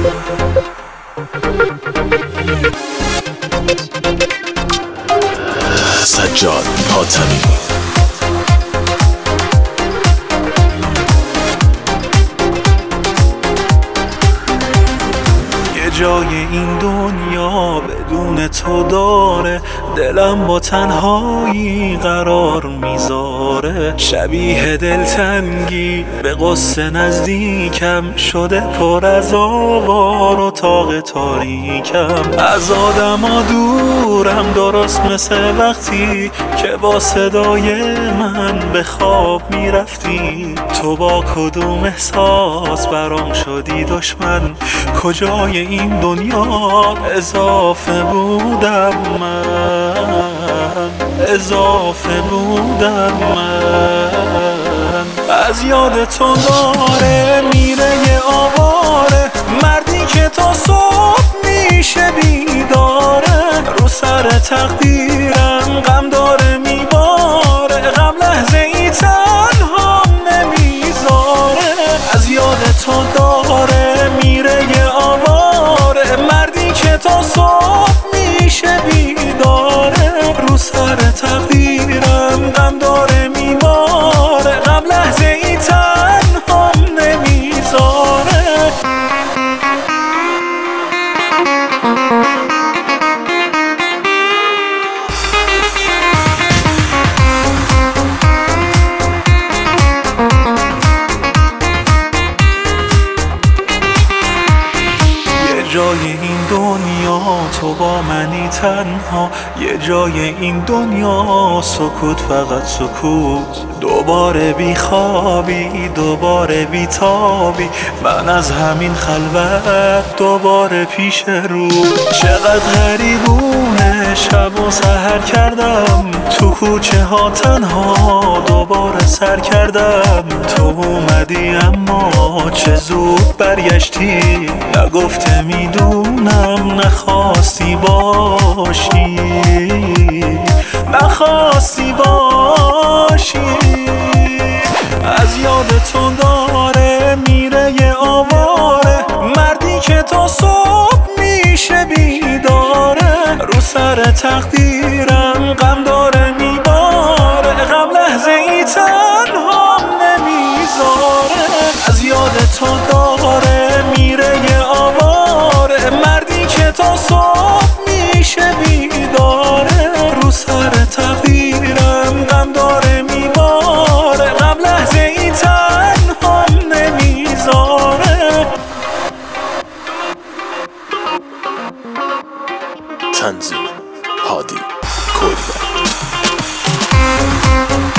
سجاد حاتمی. جای این دنیا بدون تو داره، دلم با تنهایی قرار میذاره. شبیه دلتنگی به قصه نزدیکم شده، پر از آوار و اتاق تاریکم. از آدما دورم، درست مثل وقتی که با صدای من به خواب میرفتی. تو با کدوم احساس برام شدی دشمن؟ کجای این دنیا اضافه بودم من، اضافه بودم من. از یاد تو داره میره یه آواره، مردی که تا صبح میشه بیداره. رو سر تقدیرم غم داره میباره، غم لحظه ای تنها نمیذاره. از یاد تو داره میره یه آواره، مردی که تا صبح میشه بیداره. رو سر تقدیرم غم داره میباره، غم لحظه ای تنها نمیذاره. جای این دنیا تو با منی تنها، یه جای این دنیا سکوت، فقط سکوت. دوباره بی خوابی، دوباره بی تابی، من از همین خلوت دوباره پیش رو. چقدر غریبونه شب و سحر کردم، تو کوچه ها تنها دوباره سر کردم. تو اومدی اما چه زود برگشتی، نگفته میدونم نخواستی باشی، نخواستی باشی. از یاد تو داره میره یه آواره، مردی که تا صبح میشه بیداره. رو سر تقدیرم غم داره میباره، غم لحظه ای تنها نمیذاره. از یاد تو داره میره یه آواره، مردی که تا صبح میشه بیداره. رو سر تقدیرم غم داره میباره، غم لحظه ای تنها نمیذاره. تنظیم هادی کوریا.